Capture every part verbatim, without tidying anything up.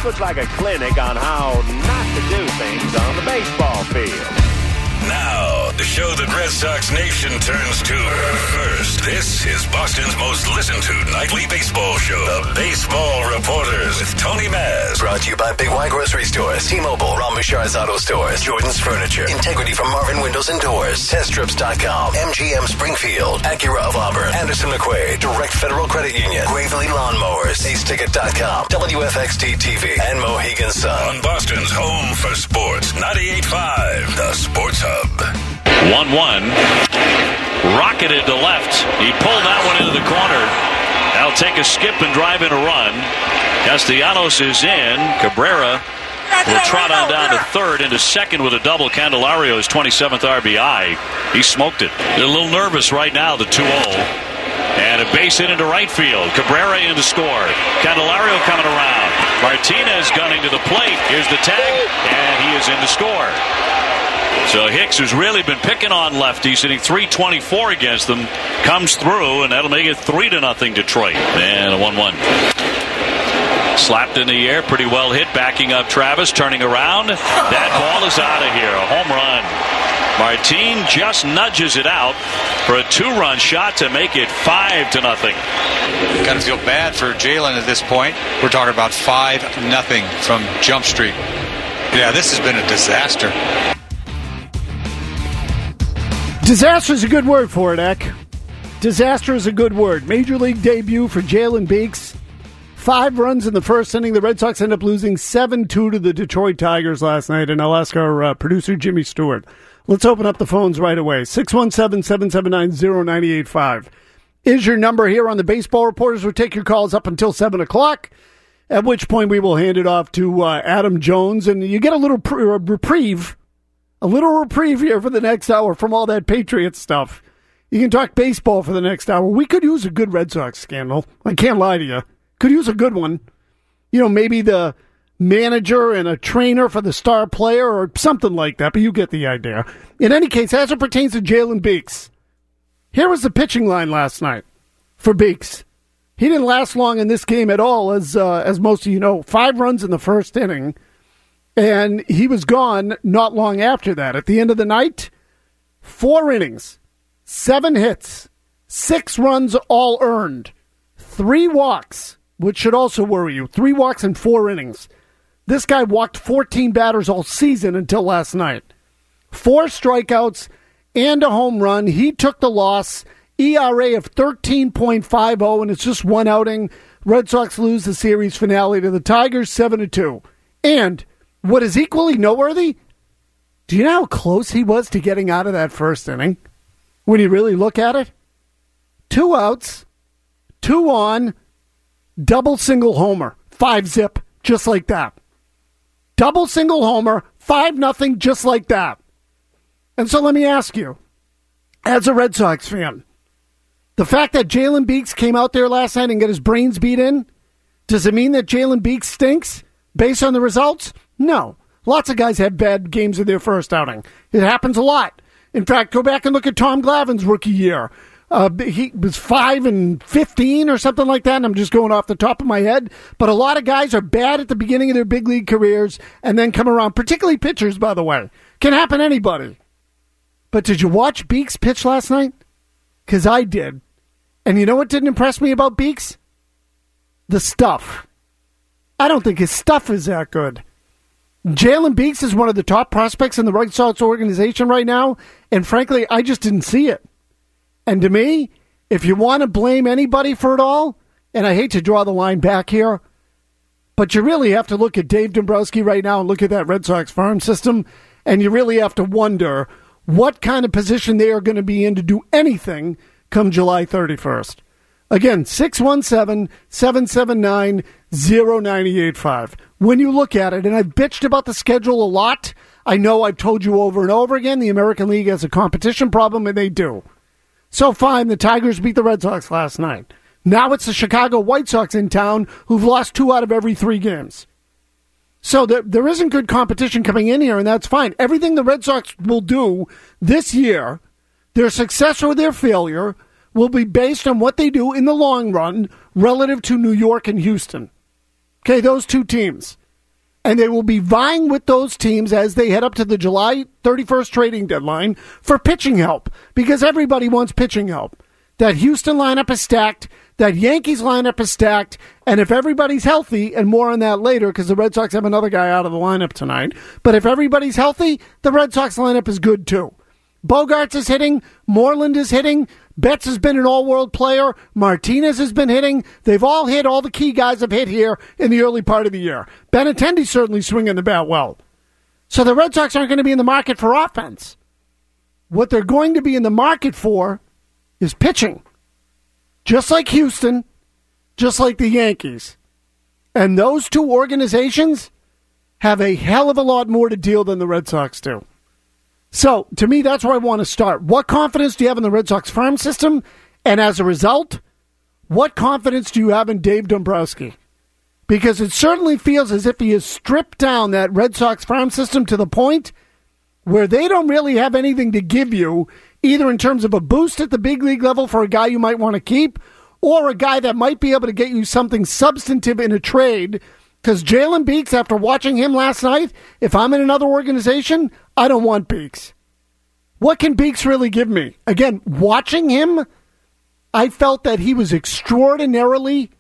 looks like a clinic on how not to do things on the baseball field. Now, the show that Red Sox Nation turns to first. This is Boston's most listened to nightly baseball show, The Baseball Reporters with Tony Maz. Brought to you by Big Y Grocery Stores, T-Mobile, Ron Bouchard's Auto Stores, Jordan's Furniture, Integrity from Marvin Windows and Doors, Test Trips dot com, M G M Springfield, Acura of Auburn, Anderson McQuaid, Direct Federal Credit Union, Gravely Lawnmowers, Ace Ticket dot com, W F X D T V, and Mohegan Sun. On Boston's home for sports, ninety-eight point five, The Sports Hub. one one. Rocketed to left. He pulled that one into the corner. That'll take a skip and drive in a run. Castellanos is in. Cabrera will trot on down to third, into second with a double. Candelario's twenty-seventh R B I. He smoked it. They're a little nervous right now, the two oh. And a base hit into right field. Cabrera in to score. Candelario coming around. Martinez gunning to the plate. Here's the tag, and he is in to score. So Hicks, who's really been picking on lefties, hitting three twenty-four against them, comes through, and that'll make it three to nothing Detroit. And a one one. Slapped in the air, pretty well hit, backing up Travis, turning around. That ball is out of here, a home run. Martin just nudges it out for a two-run shot to make it five to nothing. Got to feel bad for Jalen at this point. We're talking about five nothing from Jump Street. Yeah, this has been a disaster. Disaster is a good word for it, Eck. Disaster is a good word. Major League debut for Jalen Beeks. Five runs in the first inning. The Red Sox end up losing seven two to the Detroit Tigers last night, and I'll ask our uh, producer, Jimmy Stewart. Let's open up the phones right away. six one seven, seven seven nine, zero nine eight five is your number here on the Baseball Reporters. We'll take your calls up until seven o'clock, at which point we will hand it off to uh, Adam Jones, and you get a little pre- reprieve A little reprieve here for the next hour from all that Patriots stuff. You can talk baseball for the next hour. We could use a good Red Sox scandal. I can't lie to you. Could use a good one. You know, maybe the manager and a trainer for the star player or something like that, but you get the idea. In any case, as it pertains to Jalen Beeks, here was the pitching line last night for Beeks. He didn't last long in this game at all, as uh, as most of you know. Five runs in the first inning. And he was gone not long after that. At the end of the night, four innings, seven hits, six runs all earned, three walks, which should also worry you. Three walks in four innings. This guy walked fourteen batters all season until last night. Four strikeouts and a home run. He took the loss. E R A of thirteen point five oh, and it's just one outing. Red Sox lose the series finale to the Tigers seven to two. And what is equally noteworthy, do you know how close he was to getting out of that first inning? When you really look at it? Two outs, two on, double single homer, five zip, just like that. Double single homer, five nothing, just like that. And so let me ask you, as a Red Sox fan, the fact that Jalen Beeks came out there last night and got his brains beat in, does it mean that Jalen Beeks stinks based on the results? No. Lots of guys have bad games in their first outing. It happens a lot. In fact, go back and look at Tom Glavine's rookie year. Uh, he was five and fifteen or something like that, and I'm just going off the top of my head. But a lot of guys are bad at the beginning of their big league careers and then come around, particularly pitchers, by the way. Can happen to anybody. But did you watch Beeks pitch last night? Because I did. And you know what didn't impress me about Beeks? The stuff. I don't think his stuff is that good. Jalen Beeks is one of the top prospects in the Red Sox organization right now, and frankly, I just didn't see it. And to me, if you want to blame anybody for it all, and I hate to draw the line back here, but you really have to look at Dave Dombrowski right now and look at that Red Sox farm system, and you really have to wonder what kind of position they are going to be in to do anything come July thirty-first. Again, six one seven, seven seven nine, zero nine eight five. When you look at it, and I've bitched about the schedule a lot, I know I've told you over and over again, the American League has a competition problem, and they do. So fine, the Tigers beat the Red Sox last night. Now it's the Chicago White Sox in town who've lost two out of every three games. So there, there isn't good competition coming in here, and that's fine. Everything the Red Sox will do this year, their success or their failure, will be based on what they do in the long run relative to New York and Houston. Okay, those two teams. And they will be vying with those teams as they head up to the July thirty-first trading deadline for pitching help, because everybody wants pitching help. That Houston lineup is stacked. That Yankees lineup is stacked. And if everybody's healthy, and more on that later, because the Red Sox have another guy out of the lineup tonight, but if everybody's healthy, the Red Sox lineup is good too. Bogarts is hitting. Moreland is hitting. Betts has been an all-world player. Martinez has been hitting. They've all hit. All the key guys have hit here in the early part of the year. Benintendi's certainly swinging the bat well. So the Red Sox aren't going to be in the market for offense. What they're going to be in the market for is pitching. Just like Houston, just like the Yankees. And those two organizations have a hell of a lot more to deal than the Red Sox do. So, to me, that's where I want to start. What confidence do you have in the Red Sox farm system? And as a result, what confidence do you have in Dave Dombrowski? Because it certainly feels as if he has stripped down that Red Sox farm system to the point where they don't really have anything to give you, either in terms of a boost at the big league level for a guy you might want to keep, or a guy that might be able to get you something substantive in a trade. Because Jalen Beeks, after watching him last night, if I'm in another organization, I don't want Beeks. What can Beeks really give me? Again, watching him, I felt that he was extraordinarily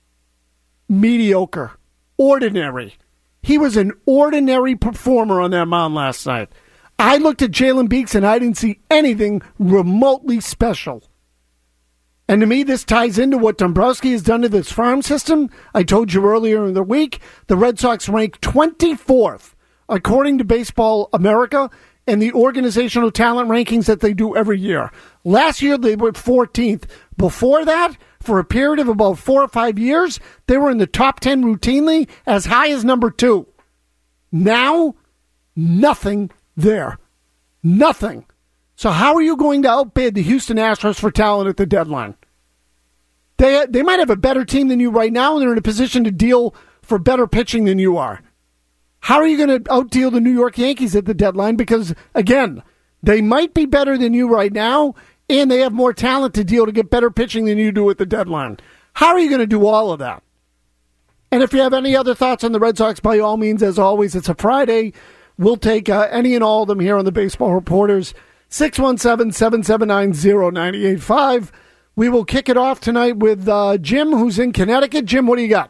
mediocre. Ordinary. He was an ordinary performer on that mound last night. I looked at Jalen Beeks and I didn't see anything remotely special. And to me, this ties into what Dombrowski has done to this farm system. I told you earlier in the week, the Red Sox rank twenty-fourth, according to Baseball America, in the organizational talent rankings that they do every year. Last year, they were fourteenth. Before that, for a period of about four or five years, they were in the top ten routinely, as high as number two. Now, nothing there. Nothing. So how are you going to outbid the Houston Astros for talent at the deadline? They they might have a better team than you right now, and they're in a position to deal for better pitching than you are. How are you going to outdeal the New York Yankees at the deadline? Because, again, they might be better than you right now, and they have more talent to deal to get better pitching than you do at the deadline. How are you going to do all of that? And if you have any other thoughts on the Red Sox, by all means, as always, it's a Friday. We'll take uh, any and all of them here on the Baseball Reporters. six one seven, seven seven nine, zero nine eight five. We will kick it off tonight with uh, Jim, who's in Connecticut. Jim, what do you got?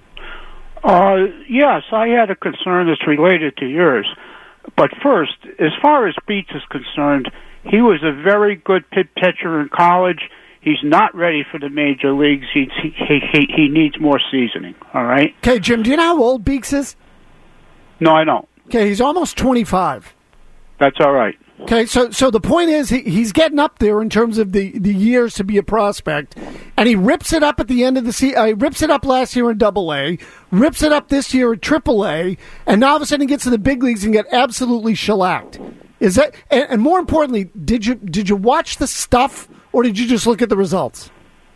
Uh, yes, I had a concern that's related to yours. But first, as far as Beets is concerned, he was a very good pit pitcher in college. He's not ready for the major leagues. He, he, he, he needs more seasoning, all right? Okay, Jim, do you know how old Beeks is? No, I don't. Okay, he's almost twenty-five. That's all right. Okay, so so the point is he, he's getting up there in terms of the, the years to be a prospect, and he rips it up at the end of the season. Uh, he rips it up last year in Double A, rips it up this year in Triple A, and now all of a sudden he gets to the big leagues and get absolutely shellacked. Is that and, and more importantly, did you did you watch the stuff or did you just look at the results?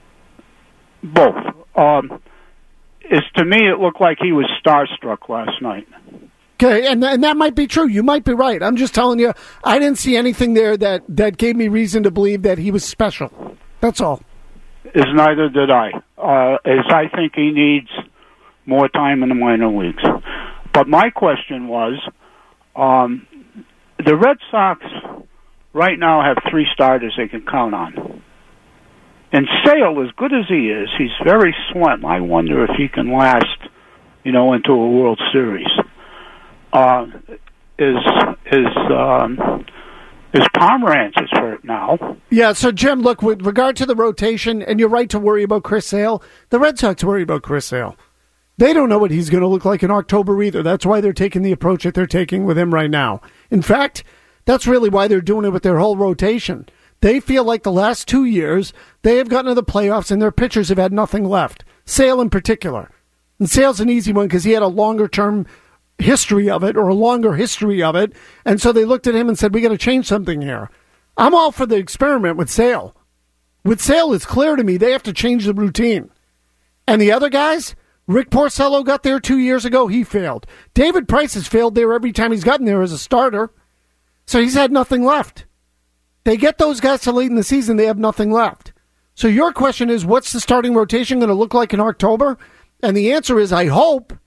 Both. Um, is to me, it looked like he was starstruck last night. Okay, and and that might be true. You might be right. I'm just telling you, I didn't see anything there that, that gave me reason to believe that he was special. That's all. Is neither did I. Uh, as I think he needs more time in the minor leagues. But my question was, um, the Red Sox right now have three starters they can count on. And Sale, as good as he is, he's very slim. I wonder if he can last, you know, into a World Series. Uh, is is um, is Pomerantz is hurt now? Yeah. So Jim, look, with regard to the rotation, and you're right to worry about Chris Sale. The Red Sox worry about Chris Sale. They don't know what he's going to look like in October either. That's why they're taking the approach that they're taking with him right now. In fact, that's really why they're doing it with their whole rotation. They feel like the last two years they have gotten to the playoffs and their pitchers have had nothing left. Sale in particular, and Sale's an easy one because he had a longer term history of it or a longer history of it. And so they looked at him and said, we got to change something here. I'm all for the experiment with Sale. With Sale, it's clear to me they have to change the routine. And the other guys, Rick Porcello got there two years ago. He failed. David Price has failed there every time he's gotten there as a starter. So he's had nothing left. They get those guys to late in the season, they have nothing left. So your question is, what's the starting rotation going to look like in October? And the answer is, I hope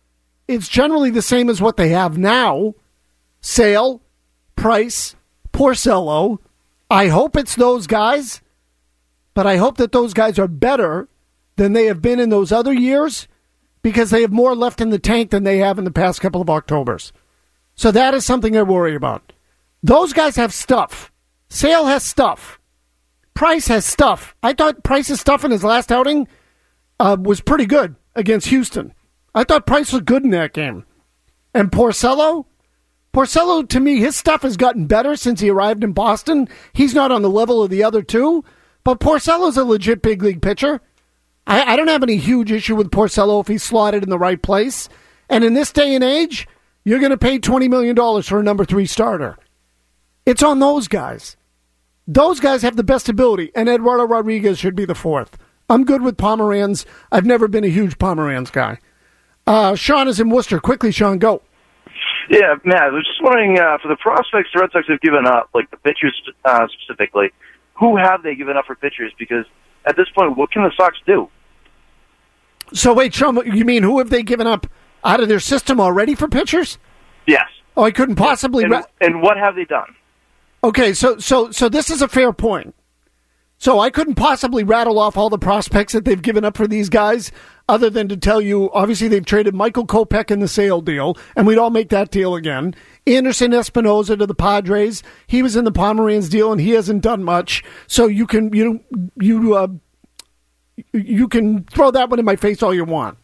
it's generally the same as what they have now. Sale, Price, Porcello. I hope it's those guys, but I hope that those guys are better than they have been in those other years because they have more left in the tank than they have in the past couple of Octobers. So that is something I worry about. Those guys have stuff. Sale has stuff. Price has stuff. I thought Price's stuff in his last outing uh, was pretty good against Houston. I thought Price was good in that game. And Porcello? Porcello, to me, his stuff has gotten better since he arrived in Boston. He's not on the level of the other two, but Porcello's a legit big league pitcher. I, I don't have any huge issue with Porcello if he's slotted in the right place. And in this day and age, you're going to pay twenty million dollars for a number three starter. It's on those guys. Those guys have the best ability, and Eduardo Rodriguez should be the fourth. I'm good with Pomeranz. I've never been a huge Pomeranz guy. Uh, Sean is in Worcester. Quickly, Sean, go. Yeah, Matt, I was just wondering, uh, for the prospects the Red Sox have given up, like the pitchers uh, specifically, who have they given up for pitchers? Because at this point, what can the Sox do? So wait, Sean, you mean who have they given up out of their system already for pitchers? Yes. Oh, I couldn't possibly... And, ra- and what have they done? Okay, so so so this is a fair point. So I couldn't possibly rattle off all the prospects that they've given up for these guys other than to tell you, obviously they've traded Michael Kopech in the Sale deal, and we'd all make that deal again. Anderson Espinoza to the Padres. He was in the Pomeranz deal, and he hasn't done much. So you can you you uh, you can throw that one in my face all you want.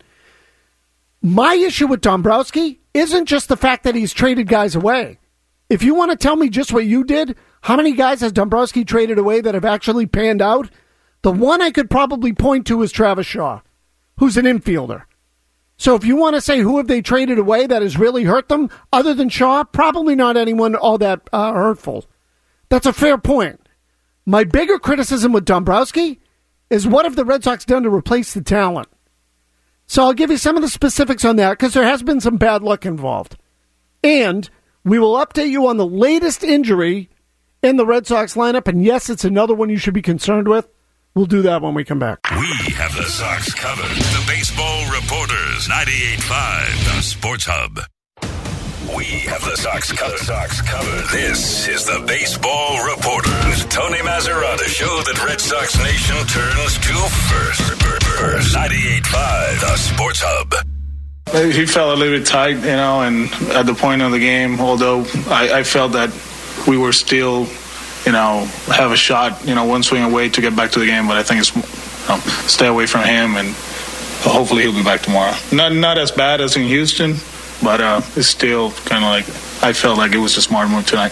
My issue with Dombrowski isn't just the fact that he's traded guys away. If you want to tell me just what you did, how many guys has Dombrowski traded away that have actually panned out? The one I could probably point to is Travis Shaw, who's an infielder. So if you want to say who have they traded away that has really hurt them, other than Shaw, probably not anyone all that uh, hurtful. That's a fair point. My bigger criticism with Dombrowski is what have the Red Sox done to replace the talent? So I'll give you some of the specifics on that because there has been some bad luck involved. And we will update you on the latest injury in the Red Sox lineup. And yes, it's another one you should be concerned with. We'll do that when we come back. We have the Sox covered. The Baseball Reporters, ninety-eight point five, the Sports Hub. We have the Sox covered. Sox covered. This is the Baseball Reporters. Tony Mazzara, the show that Red Sox Nation turns to first. First, ninety-eight point five, the Sports Hub. He felt a little bit tight, you know, and at the point of the game, although I, I felt that we were still, you know, have a shot, you know, one swing away to get back to the game, but I think it's, you know, stay away from him, and hopefully he'll be back tomorrow. Not not as bad as in Houston, but uh, it's still kind of like, I felt like it was a smart move tonight.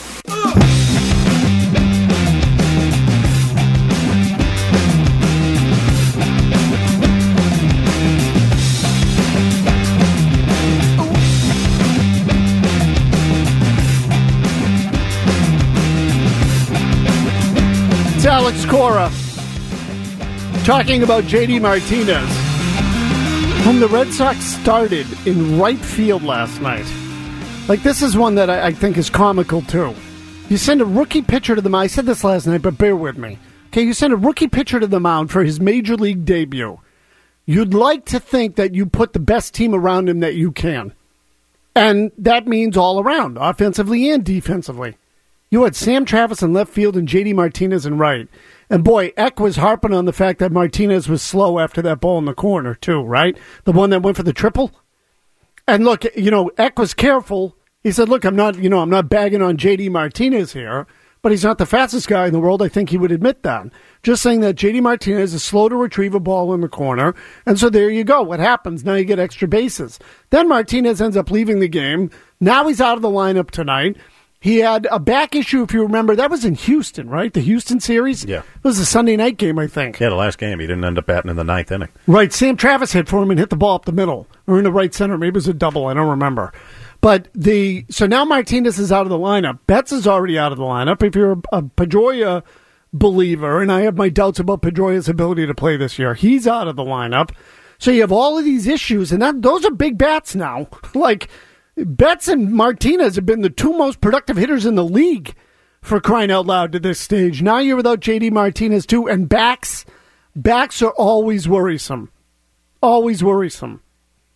Alex Cora talking about J D Martinez, whom the Red Sox started in right field last night. Like, this is one that I, I think is comical, too. You send a rookie pitcher to the mound. I said this last night, but bear with me. Okay, you send a rookie pitcher to the mound for his major league debut. You'd like to think that you put the best team around him that you can. And that means all around, offensively and defensively. You had Sam Travis in left field and J D Martinez in right. And boy, Eck was harping on the fact that Martinez was slow after that ball in the corner, too, right? The one that went for the triple. And look, you know, Eck was careful. He said, look, I'm not, you know, I'm not bagging on J D Martinez here, but he's not the fastest guy in the world. I think he would admit that. Just saying that J D Martinez is slow to retrieve a ball in the corner. And so there you go. What happens? Now you get extra bases. Then Martinez ends up leaving the game. Now he's out of the lineup tonight. He had a back issue, if you remember. That was in Houston, right? The Houston series? Yeah. It was a Sunday night game, I think. Yeah, the last game. He didn't end up batting in the ninth inning. Right. Sam Travis hit for him and hit the ball up the middle. Or in the right center. Maybe it was a double. I don't remember. But the so now Martinez is out of the lineup. Betts is already out of the lineup. If you're a, a Pedroia believer, and I have my doubts about Pedroia's ability to play this year, he's out of the lineup. So you have all of these issues, and that those are big bats now. Like, Betts and Martinez have been the two most productive hitters in the league, for crying out loud, to this stage. Now you're without J D Martinez, too, and backs, backs are always worrisome. Always worrisome.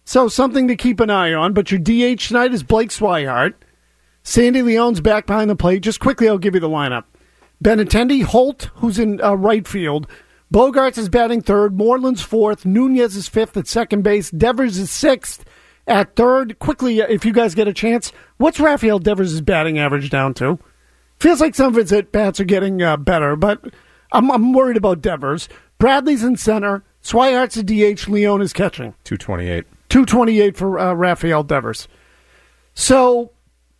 So something to keep an eye on. But your D H tonight is Blake Swihart. Sandy Leon's back behind the plate. Just quickly, I'll give you the lineup. Benintendi, Holt, who's in uh, right field. Bogarts is batting third. Moreland's fourth. Nunez is fifth at second base. Devers is sixth at third. Quickly, if you guys get a chance, what's Rafael Devers' batting average down to? Feels like some of his at-bats are getting uh, better, but I'm, I'm worried about Devers. Bradley's in center. Swihart's a D H. Leon is catching. two twenty-eight. two twenty-eight for uh, Rafael Devers. So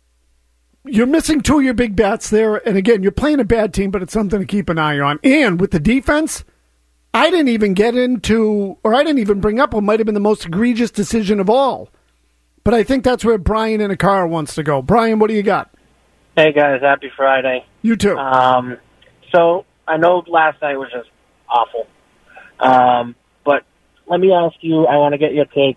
you're missing two of your big bats there. And again, you're playing a bad team, but it's something to keep an eye on. And with the defense, I didn't even get into, or I didn't even bring up what might have been the most egregious decision of all. But I think that's where Brian in a car wants to go. Brian, what do you got? Hey, guys. Happy Friday. You too. Um, so I know last night was just awful. Um, but let me ask you, I want to get your take.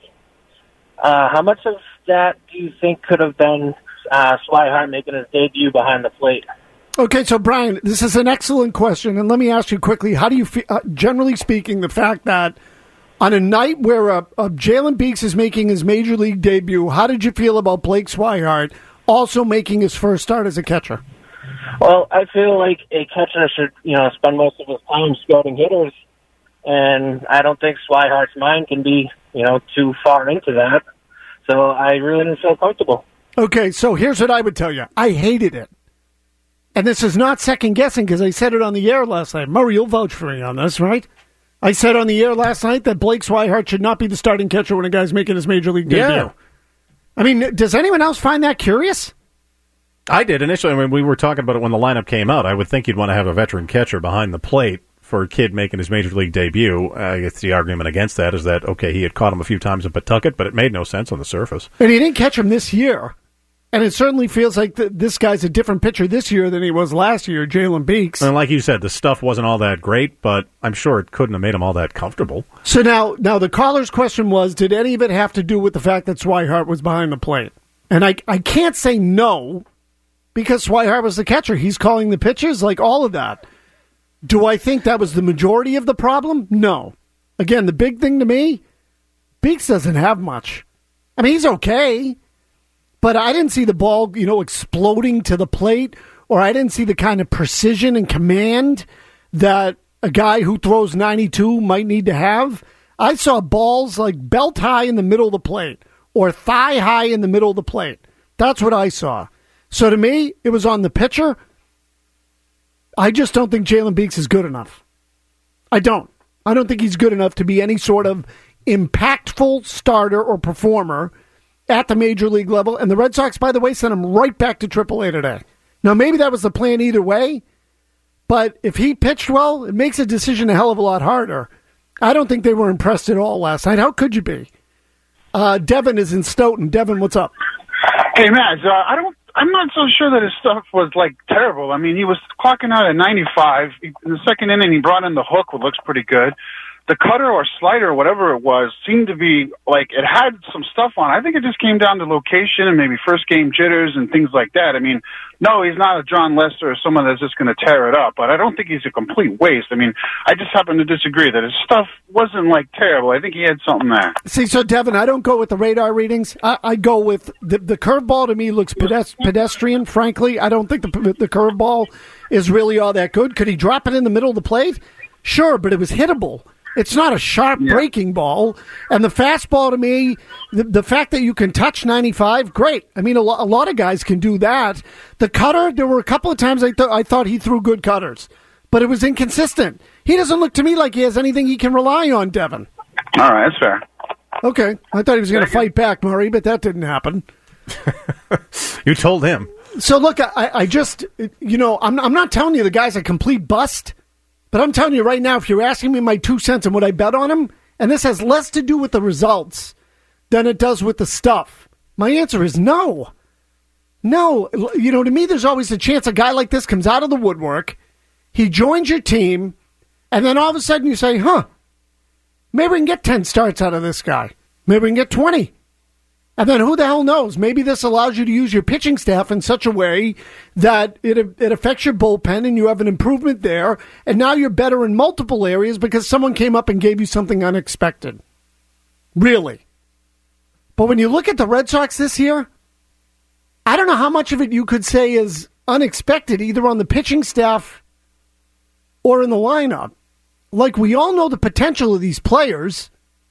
Uh, how much of that do you think could have been uh, Swihart making his debut behind the plate? Okay, so Brian, this is an excellent question, and let me ask you quickly, how do you feel, uh, generally speaking, the fact that on a night where uh, uh, Jalen Beeks is making his major league debut, how did you feel about Blake Swihart also making his first start as a catcher? Well, I feel like a catcher should, you know, spend most of his time scouting hitters, and I don't think Swihart's mind can be, you know, too far into that. So I really didn't feel comfortable. Okay, so here's what I would tell you. I hated it. And this is not second-guessing because I said it on the air last night. Murray, you'll vouch for me on this, right? I said on the air last night that Blake Swihart should not be the starting catcher when a guy's making his major league debut. Yeah. I mean, does anyone else find that curious? I did initially. When we were talking about it when the lineup came out, I would think you'd want to have a veteran catcher behind the plate for a kid making his major league debut. I guess the argument against that is that, okay, he had caught him a few times in Pawtucket, but it made no sense on the surface. And he didn't catch him this year. And it certainly feels like th- this guy's a different pitcher this year than he was last year, Jalen Beeks. And like you said, the stuff wasn't all that great, but I'm sure it couldn't have made him all that comfortable. So now, now the caller's question was, did any of it have to do with the fact that Swihart was behind the plate? And I, I can't say no, because Swihart was the catcher. He's calling the pitches, like all of that. Do I think that was the majority of the problem? No. Again, the big thing to me, Beeks doesn't have much. I mean, he's okay. But I didn't see the ball, you know, exploding to the plate, or I didn't see the kind of precision and command that a guy who throws ninety-two might need to have. I saw balls like belt high in the middle of the plate or thigh high in the middle of the plate. That's what I saw. So to me, it was on the pitcher. I just don't think Jalen Beeks is good enough. I don't. I don't think he's good enough to be any sort of impactful starter or performer at the major league level. And the Red Sox, by the way, sent him right back to triple A today. Now, maybe that was the plan either way, but if he pitched well, it makes a decision a hell of a lot harder. I don't think they were impressed at all last night. How could you be? Uh, Devin is in Stoughton. Devin, what's up? Hey, Matt, uh, I don't, I'm not so sure that his stuff was, like, terrible. I mean, he was clocking out at ninety-five. In the second inning, he brought in the hook, which looks pretty good. The cutter or slider, or whatever it was, seemed to be, like, it had some stuff on. I think it just came down to location and maybe first-game jitters and things like that. I mean, no, he's not a John Lester or someone that's just going to tear it up, but I don't think he's a complete waste. I mean, I just happen to disagree that his stuff wasn't, like, terrible. I think he had something there. See, so, Devin, I don't go with the radar readings. I, I go with the, the curveball to me looks pedest- pedestrian, frankly. I don't think the, the curveball is really all that good. Could he drop it in the middle of the plate? Sure, but it was hittable. It's not a sharp yeah. breaking ball. And the fastball to me, the, the fact that you can touch ninety-five, great. I mean, a, lo- a lot of guys can do that. The cutter, there were a couple of times I, th- I thought he threw good cutters, but it was inconsistent. He doesn't look to me like he has anything he can rely on, Devin. All right, that's fair. Okay. I thought he was going to fight back, Murray, but that didn't happen. You told him. So, look, I, I just, you know, I'm, I'm not telling you the guy's a complete bust. But I'm telling you right now, if you're asking me my two cents on what I bet on him, and this has less to do with the results than it does with the stuff, my answer is no. No. You know, to me, there's always a chance a guy like this comes out of the woodwork, he joins your team, and then all of a sudden you say, huh, maybe we can get ten starts out of this guy. Maybe we can get twenty. And then who the hell knows? Maybe this allows you to use your pitching staff in such a way that it it affects your bullpen and you have an improvement there. And now you're better in multiple areas because someone came up and gave you something unexpected. Really. But when you look at the Red Sox this year, I don't know how much of it you could say is unexpected, either on the pitching staff or in the lineup. Like, we all know the potential of these players.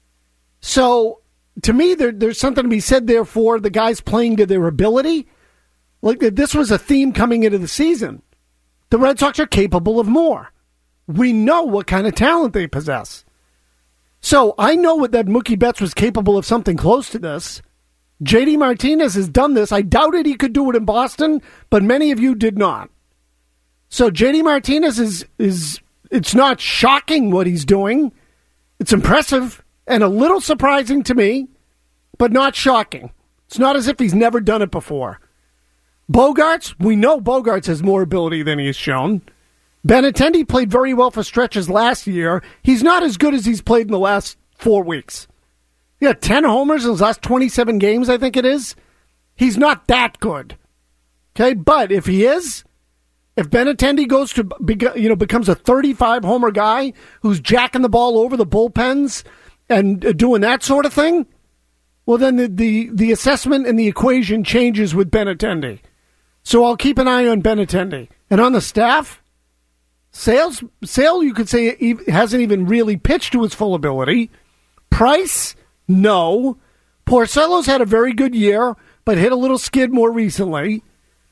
So, to me, there, there's something to be said there for the guys playing to their ability. Like, this was a theme coming into the season. The Red Sox are capable of more. We know what kind of talent they possess. So, I know what that Mookie Betts was capable of something close to this. J D Martinez has done this. I doubted he could do it in Boston, but many of you did not. So, J D Martinez is, is it's not shocking what he's doing. It's impressive and a little surprising to me, but not shocking. It's not as if he's never done it before. Bogarts, we know Bogarts has more ability than he has shown. Benintendi played very well for stretches last year. He's not as good as he's played in the last four weeks. He had ten homers in his last twenty-seven games, I think it is. He's not that good. Okay, but if he is, if Benintendi goes to, you know, becomes a thirty-five homer guy who's jacking the ball over the bullpens and doing that sort of thing, well, then the, the, the assessment and the equation changes with Benintendi. So I'll keep an eye on Benintendi. And on the staff, Sales, Sale, you could say, hasn't even really pitched to his full ability. Price, no. Porcello's had a very good year, but hit a little skid more recently.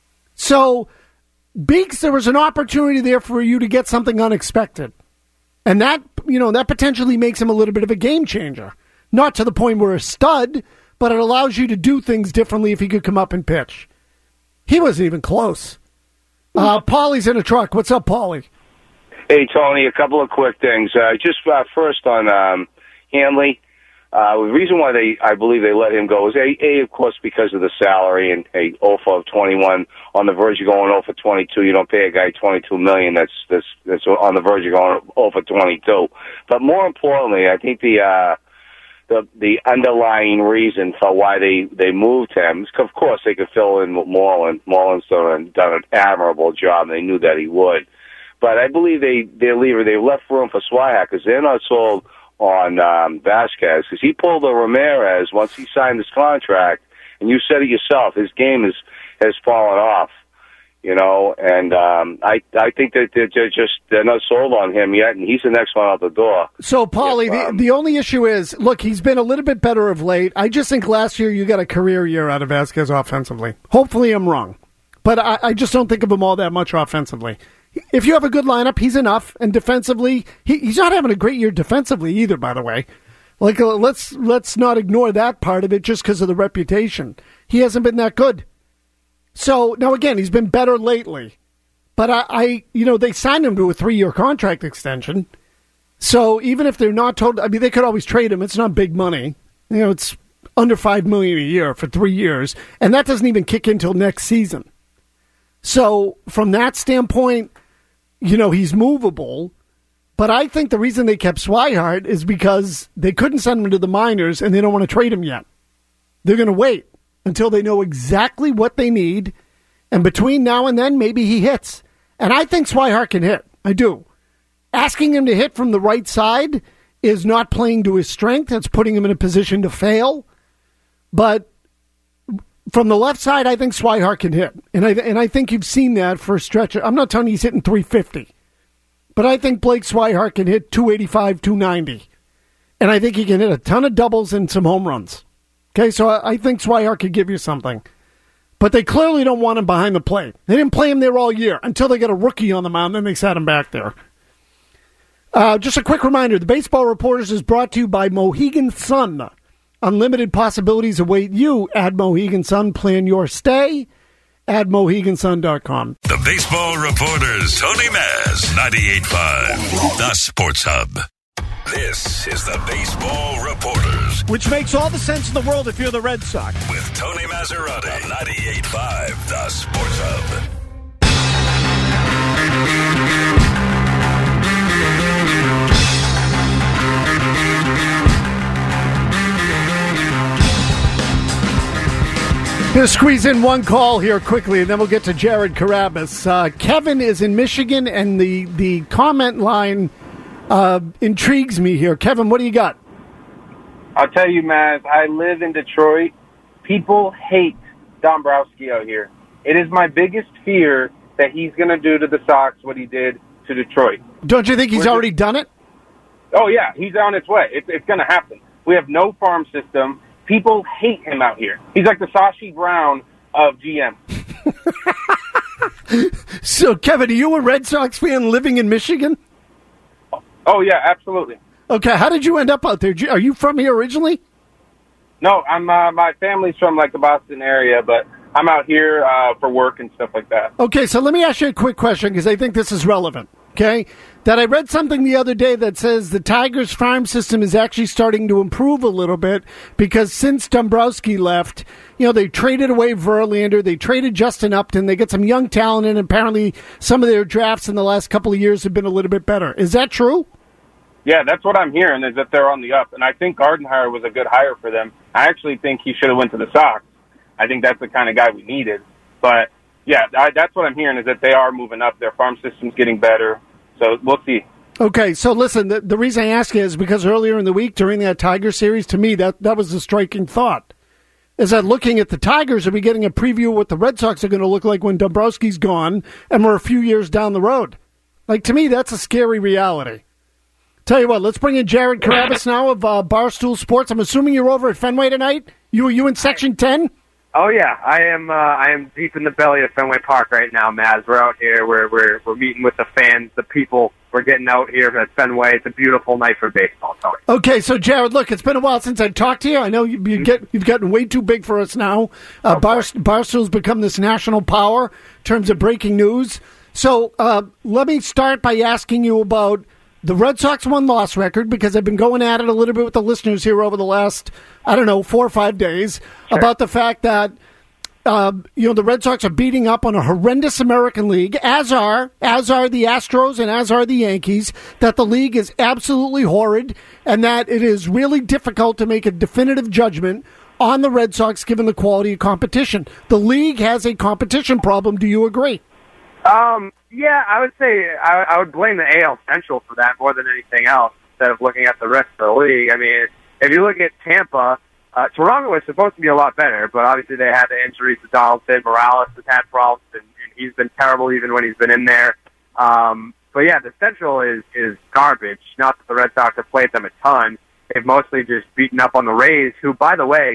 So, Beeks, there was an opportunity there for you to get something unexpected. And that, you know, that potentially makes him a little bit of a game changer. Not to the point where a stud, but it allows you to do things differently if he could come up and pitch. He wasn't even close. Uh, Paulie's in a truck. What's up, Paulie? Hey, Tony, a couple of quick things. Uh, just uh, first on um, Hanley. Uh, the reason why they, I believe they let him go is, A, a, of course, because of the salary, and a oh for twenty-one, on the verge of going oh for twenty-two. You don't pay a guy twenty-two million dollars that's, that's, that's on the verge of going oh for twenty-two. But more importantly, I think the, uh, the, the underlying reason for why they, they moved him is, of course, they could fill in with Moreland. Moreland's done, done an admirable job, and they knew that he would. But I believe they, they're leaving, they left room for Swihart because they're not sold on um, Vasquez, because he pulled a Ramirez once he signed his contract, and you said it yourself, his game is, has fallen off, you know, and um, I I think that they're just they're not sold on him yet, and he's the next one out the door. So, Paulie, if, um, the, the only issue is, look, he's been a little bit better of late. I just think last year you got a career year out of Vasquez offensively. Hopefully I'm wrong, but I, I just don't think of him all that much offensively. If you have a good lineup, he's enough. And defensively, he, he's not having a great year defensively either, by the way. Like, uh, let's let's not ignore that part of it just because of the reputation. He hasn't been that good. So, now again, he's been better lately. But I, I you know, they signed him to a three-year contract extension. So, even if they're not told, I mean, they could always trade him. It's not big money. You know, it's under five million dollars a year for three years. And that doesn't even kick in until next season. So, from that standpoint, you know, he's movable, but I think the reason they kept Swihart is because they couldn't send him to the minors and they don't want to trade him yet. They're going to wait until they know exactly what they need, and between now and then, maybe he hits. And I think Swihart can hit. I do. Asking him to hit from the right side is not playing to his strength. It's putting him in a position to fail. But from the left side, I think Swihart can hit. And I and I think you've seen that for a stretch. I'm not telling you he's hitting three fifty. But I think Blake Swihart can hit two eighty-five, two ninety. And I think he can hit a ton of doubles and some home runs. Okay, so I, I think Swihart could give you something. But they clearly don't want him behind the plate. They didn't play him there all year until they got a rookie on the mound, then they sat him back there. Uh, just a quick reminder, the Baseball Reporters is brought to you by Mohegan Sun. Unlimited possibilities await you at Mohegan Sun. Plan your stay at Mohegan Sun dot com. The Baseball Reporters, Tony Maz, ninety-eight point five, The Sports Hub. This is the Baseball Reporters. Which makes all the sense in the world if you're the Red Sox. With Tony Maserati, ninety-eight point five, The Sports Hub. Going to squeeze in one call here quickly, and then we'll get to Jared Carabas. Uh, Kevin is in Michigan, and the, the comment line uh, intrigues me here. Kevin, what do you got? I'll tell you, Maz, I live in Detroit. People hate Dombrowski out here. It is my biggest fear that he's going to do to the Sox what he did to Detroit. Don't you think he's We're already just, done it? Oh, yeah. He's on its way. It's, it's going to happen. We have no farm system. People hate him out here. He's like the Sashi Brown of G M. So, Kevin, are you a Red Sox fan living in Michigan? Oh, yeah, absolutely. Okay, how did you end up out there? Are you from here originally? No, I'm. Uh, my family's from like the Boston area, but I'm out here uh, for work and stuff like that. Okay, so let me ask you a quick question because I think this is relevant. Okay, that I read something the other day that says the Tigers farm system is actually starting to improve a little bit because since Dombrowski left, you know, they traded away Verlander, they traded Justin Upton, they get some young talent in, and apparently some of their drafts in the last couple of years have been a little bit better. Is that true? Yeah, that's what I'm hearing, is that they're on the up. And I think Gardenhire was a good hire for them. I actually think he should have went to the Sox. I think that's the kind of guy we needed. But, yeah, I, that's what I'm hearing, is that they are moving up. Their farm system's getting better. So we'll see. Okay, so listen, the, the reason I ask you is because earlier in the week during that Tiger series, to me, that, that was a striking thought. Is that looking at the Tigers, are we getting a preview of what the Red Sox are going to look like when Dombrowski's gone and we're a few years down the road? Like, to me, that's a scary reality. Tell you what, let's bring in Jared Carabas now of uh, Barstool Sports. I'm assuming you're over at Fenway tonight. You you in Section ten? Oh yeah, I am. Uh, I am deep in the belly of Fenway Park right now, Maz. We're out here. We're we're we're meeting with the fans, the people. We're getting out here at Fenway. It's a beautiful night for baseball, Tony. Okay, so Jared, look, it's been a while since I talked to you. I know you, you get you've gotten way too big for us now. Uh, Bar, Barstool's become this national power in terms of breaking news. So uh, let me start by asking you about the Red Sox one-loss record, because I've been going at it a little bit with the listeners here over the last, I don't know, four or five days, sure. about the fact that, uh, you know, the Red Sox are beating up on a horrendous American League, as are, as are the Astros and as are the Yankees, that the league is absolutely horrid and that it is really difficult to make a definitive judgment on the Red Sox given the quality of competition. The league has a competition problem. Do you agree? Um, yeah, I would say I, I would blame the A L Central for that more than anything else instead of looking at the rest of the league. I mean, if you look at Tampa, uh, Toronto was supposed to be a lot better, but obviously they had the injuries to Donaldson. Morales has had problems, and, and he's been terrible even when he's been in there. Um, but yeah, the Central is, is garbage. Not that the Red Sox have played them a ton. They've mostly just beaten up on the Rays, who, by the way,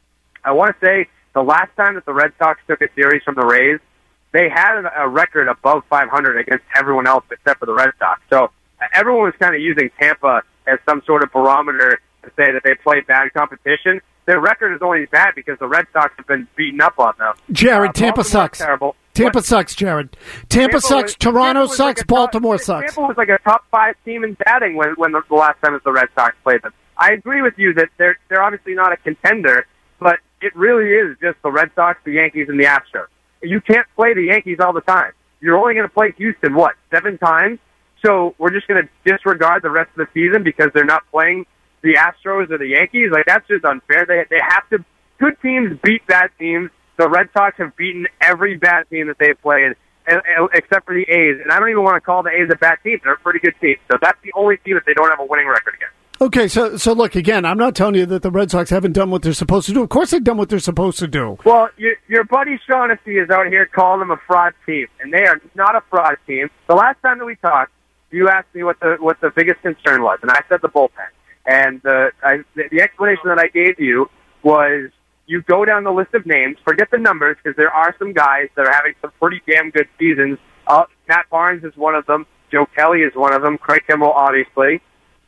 I want to say the last time that the Red Sox took a series from the Rays, they had a record above five hundred against everyone else except for the Red Sox. So everyone was kind of using Tampa as some sort of barometer to say that they played bad competition. Their record is only bad because the Red Sox have been beating up on them. Jared, uh, Tampa sucks. Terrible. Tampa what? sucks, Jared. Tampa, Tampa sucks. Was, Toronto Tampa sucks. Like Baltimore top, sucks. Tampa was like a top five team in batting when, when the, the last time that the Red Sox played them. I agree with you that they're they're obviously not a contender, but it really is just the Red Sox, the Yankees, and the Astros. You can't play the Yankees all the time. You're only going to play Houston, what, seven times? So we're just going to disregard the rest of the season because they're not playing the Astros or the Yankees? Like, that's just unfair. They they have to. Good teams beat bad teams. The Red Sox have beaten every bad team that they've played, and, and, except for the A's. And I don't even want to call the A's a bad team. They're a pretty good team. So that's the only team that they don't have a winning record against. Okay, so so look, again, I'm not telling you that the Red Sox haven't done what they're supposed to do. Of course they've done what they're supposed to do. Well, your, your buddy Shaughnessy is out here calling them a fraud team, and they are not a fraud team. The last time that we talked, you asked me what the what the biggest concern was, and I said the bullpen. And the, I, the, the explanation that I gave you was you go down the list of names, forget the numbers, because there are some guys that are having some pretty damn good seasons. Uh, Matt Barnes is one of them. Joe Kelly is one of them. Craig Kimmel, obviously.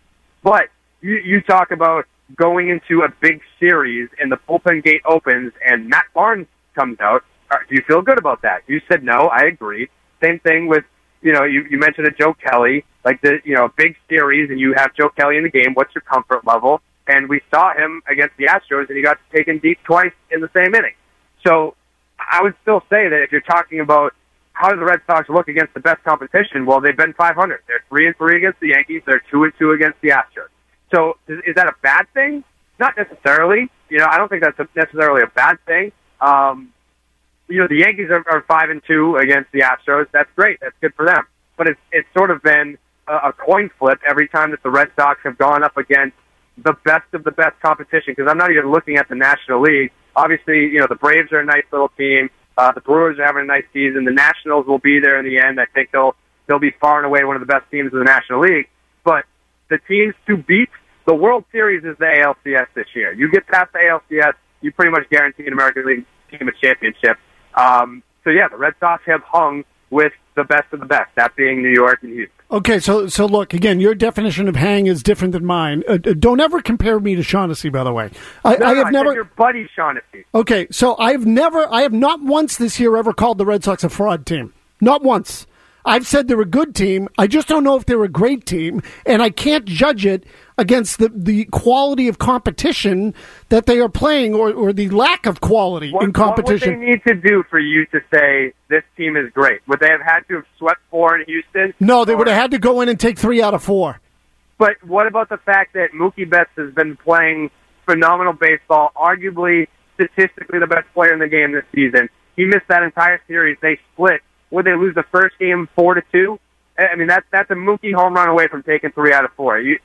But You, you talk about going into a big series and the bullpen gate opens and Matt Barnes comes out. Do you feel good about that? You said no. I agreed. Same thing with, you know, you, you mentioned a Joe Kelly, like the, you know, a big series and you have Joe Kelly in the game. What's your comfort level? And we saw him against the Astros and he got taken deep twice in the same inning. So I would still say that if you're talking about how do the Red Sox look against the best competition, well, they've been five hundred. They're three and three against the Yankees. They're two and two against the Astros. So is that a bad thing? Not necessarily. You know, I don't think that's a, necessarily a bad thing. Um, you know, the Yankees are, are five and two against the Astros. That's great. That's good for them. But it's it's sort of been a, a coin flip every time that the Red Sox have gone up against the best of the best competition, because I'm not even looking at the National League. Obviously, you know, the Braves are a nice little team. Uh, the Brewers are having a nice season. The Nationals will be there in the end. I think they'll they'll be far and away one of the best teams in the National League. But the teams to beat, the World Series is the A L C S this year. You get past the A L C S, you pretty much guarantee an American League team a championship. Um, so, yeah, the Red Sox have hung with the best of the best, that being New York and Houston. Okay, so so look, again, your definition of hang is different than mine. Uh, don't ever compare me to Shaughnessy, by the way. I, no, I no, have I never. said your buddy Shaughnessy. Okay, so I've never, I have not once this year ever called the Red Sox a fraud team. Not once. I've said they're a good team. I just don't know if they're a great team, and I can't judge it against the, the quality of competition that they are playing, or, or the lack of quality what, in competition. What would they need to do for you to say this team is great? Would they have had to have swept four in Houston? No, they or, would have had to go in and take three out of four. But what about the fact that Mookie Betts has been playing phenomenal baseball, arguably statistically the best player in the game this season? He missed that entire series. They split. Would they lose the first game four to two? I mean, that's that's a Mookie home run away from taking three out of four. You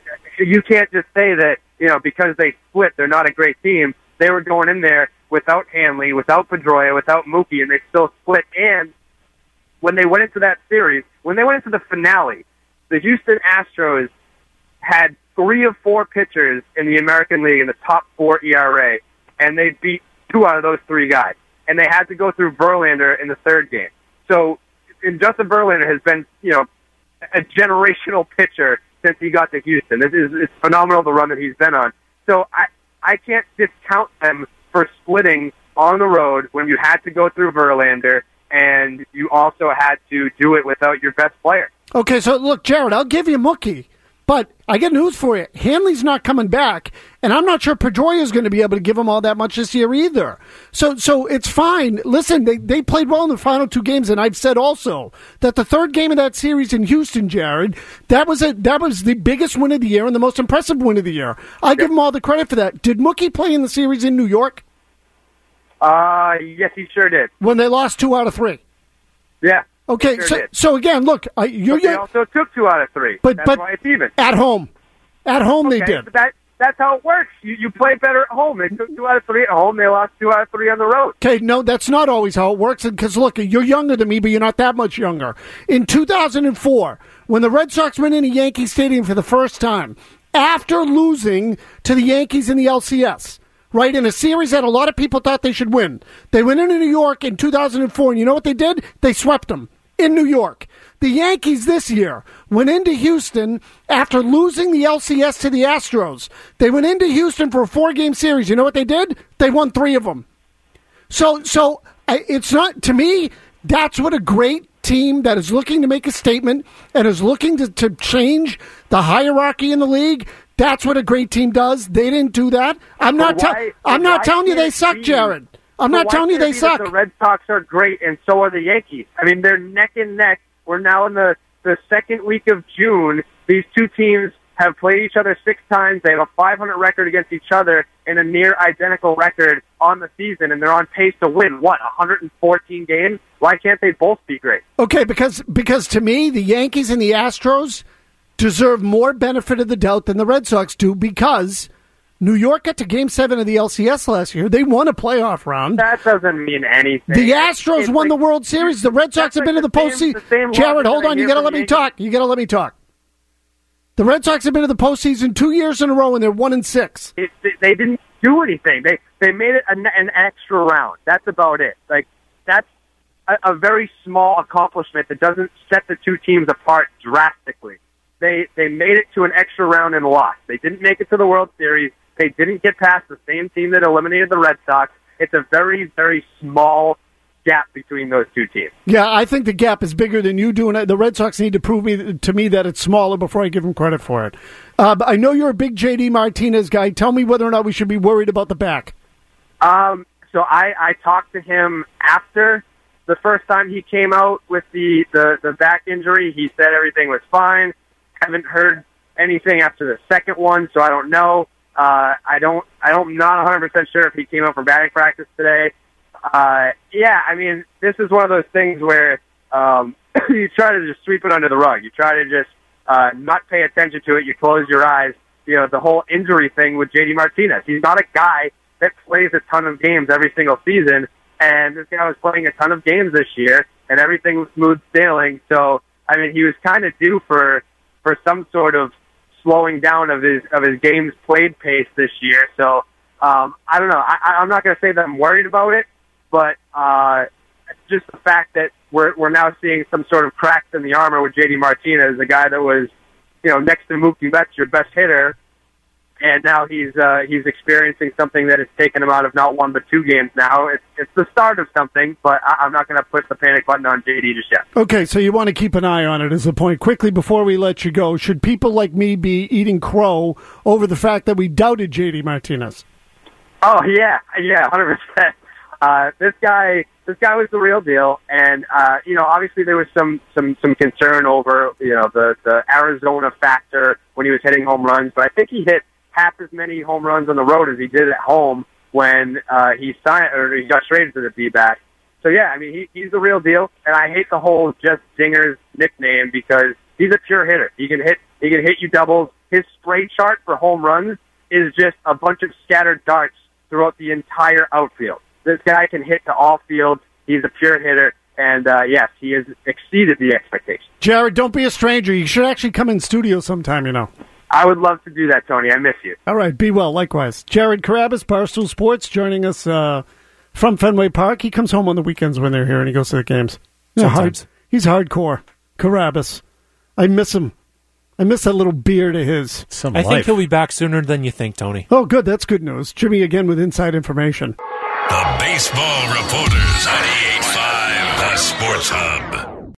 you can't just say that, you know, because they split, they're not a great team. They were going in there without Hanley, without Pedroia, without Mookie, and they still split. And when they went into that series, when they went into the finale, the Houston Astros had three of four pitchers in the American League in the top four E R A, and they beat two out of those three guys. And they had to go through Verlander in the third game. So, and Justin Verlander has been, you know, a generational pitcher since he got to Houston. It is, it's phenomenal the run that he's been on. So I, I can't discount them for splitting on the road when you had to go through Verlander and you also had to do it without your best player. Okay, so look, Jared, I'll give you Mookie, but I get news for you. Hanley's not coming back, and I'm not sure Pedroia is going to be able to give him all that much this year either. So so it's fine. Listen, they, they played well in the final two games, and I've said also that the third game of that series in Houston, Jared, that was a that was the biggest win of the year and the most impressive win of the year. I give him all the credit for that. Did Mookie play in the series in New York? Uh, yes, he sure did. When they lost two out of three? Yeah. Okay, sure so did. so again, look, I, you're, but they you're also took two out of three. But, That's but why it's even. At home. At home okay, they did. But that, that's how it works. You, you play better at home. They took two out of three at home. They lost two out of three on the road. Okay, no, that's not always how it works. Because, look, you're younger than me, but you're not that much younger. In two thousand four, when the Red Sox went into Yankee Stadium for the first time, after losing to the Yankees in the L C S, right, in a series that a lot of people thought they should win, they went into New York in two thousand four, and you know what they did? They swept them in New York. The Yankees this year went into Houston after losing the L C S to the Astros. They went into Houston for a four-game series. You know what they did? They won three of them. So, so it's not, to me, that's what a great team that is looking to make a statement and is looking to, to change the hierarchy in the league. That's what a great team does. They didn't do that. I'm not. Why, Te- I'm not telling you they suck, be, Jared. I'm not telling you they suck. The Red Sox are great, and so are the Yankees. I mean, they're neck and neck. We're now in the, the second week of June. These two teams have played each other six times. They have a five hundred record against each other and a near identical record on the season, and they're on pace to win, what, one hundred fourteen games? Why can't they both be great? Okay, because because to me, the Yankees and the Astros deserve more benefit of the doubt than the Red Sox do, because New York got to Game seven of the L C S last year. They won a playoff round. That doesn't mean anything. The Astros it's won like, the World Series. The Red Sox have been like to the, the same, postseason. the same Jared, hold on. You got to let me Yankees. talk. You got to let me talk. The Red Sox have been to the postseason two years in a row, and they're one and six. It, they didn't do anything. They they made it an, an extra round. That's about it. Like that's a, a very small accomplishment that doesn't set the two teams apart drastically. They they made it to an extra round and lost. They didn't make it to the World Series. They didn't get past the same team that eliminated the Red Sox. It's a very, very small gap between those two teams. Yeah, I think the gap is bigger than you do, and the Red Sox need to prove me to me that it's smaller before I give them credit for it. Uh, but I know you're a big J D Martinez guy. Tell me whether or not we should be worried about the back. Um, so I, I talked to him after the first time he came out with the, the, the back injury. He said everything was fine. Haven't heard anything after the second one, so I don't know. Uh, I don't, I don't, I'm not one hundred percent sure if he came out for batting practice today. Uh, yeah, I mean, this is one of those things where, um, you try to just sweep it under the rug. You try to just, uh, not pay attention to it. You close your eyes. you know, the whole injury thing with J D Martinez. He's not a guy that plays a ton of games every single season, and this guy was playing a ton of games this year, and everything was smooth sailing. So, I mean, he was kind of due for for some sort of slowing down of his of his games played pace this year. So, um, I don't know. I, I'm not going to say that I'm worried about it, but uh, just the fact that we're we're now seeing some sort of cracks in the armor with J D Martinez, a guy that was, you know, next to Mookie Betts, your best hitter, and now he's uh, he's experiencing something that has taken him out of not one but two games now. It's it's the start of something, but I, I'm not going to push the panic button on J D just yet. Okay, so you want to keep an eye on it as a point. Quickly, before we let you go, should people like me be eating crow over the fact that we doubted J D Martinez? Oh, yeah, yeah, one hundred percent. Uh, this guy, this guy was the real deal, and uh, you know, obviously there was some, some, some concern over, you know, the, the Arizona factor when he was hitting home runs, but I think he hit half as many home runs on the road as he did at home when uh, he signed or he got traded to the D-backs. So yeah, I mean, he, he's the real deal, and I hate the whole Just Dingers nickname because he's a pure hitter. He can hit, he can hit you doubles. His spray chart for home runs is just a bunch of scattered darts throughout the entire outfield. This guy can hit to all fields. He's a pure hitter, and uh, yes, he has exceeded the expectations. Jared, don't be a stranger. You should actually come in studio sometime, you know. I would love to do that, Tony. I miss you. All right, be well. Likewise. Jared Carrabis, Barstool Sports, joining us uh, from Fenway Park. He comes home on the weekends when they're here, and he goes to the games. He's, hard, he's hardcore. Carrabis. I miss him. I miss that little beard of his. Some I life. think he'll be back sooner than you think, Tony. Oh, good. That's good news. Jimmy again with inside information. The Baseball Reporters, ninety-eight point five, The Sports Hub.